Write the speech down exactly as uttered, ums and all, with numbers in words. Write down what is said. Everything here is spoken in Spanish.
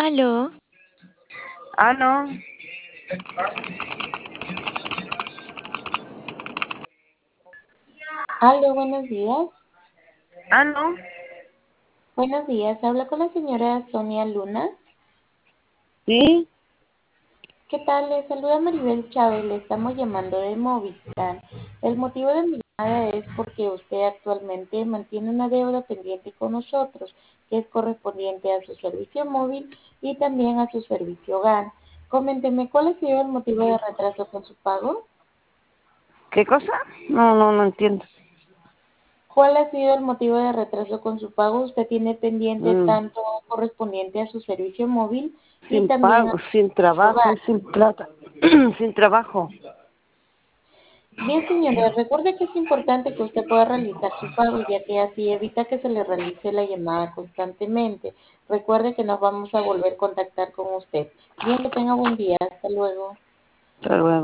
Aló, Ah, no. Aló, buenos días. Ah, no. Buenos días, hablo con la señora Sonia Luna. Sí. ¿Qué tal? Le saluda Maribel Chávez, le estamos llamando de Movistar. El motivo de mi llamada es porque usted actualmente mantiene una deuda pendiente con nosotros, que es correspondiente a su servicio móvil y también a su servicio hogar. Coménteme, ¿cuál ha sido el motivo de retraso con su pago? ¿Qué cosa? No, no, no entiendo. ¿Cuál ha sido el motivo de retraso con su pago? Usted tiene pendiente Mm, tanto correspondiente a su servicio móvil y Sin también a pago, su sin servicio trabajo hogar. y sin plata. Sin trabajo. Bien, señora, recuerde que es importante que usted pueda realizar su pago, ya que así evita que se le realice la llamada constantemente. Recuerde que nos vamos a volver a contactar con usted. Bien, que tenga buen día. Hasta luego. Hasta luego.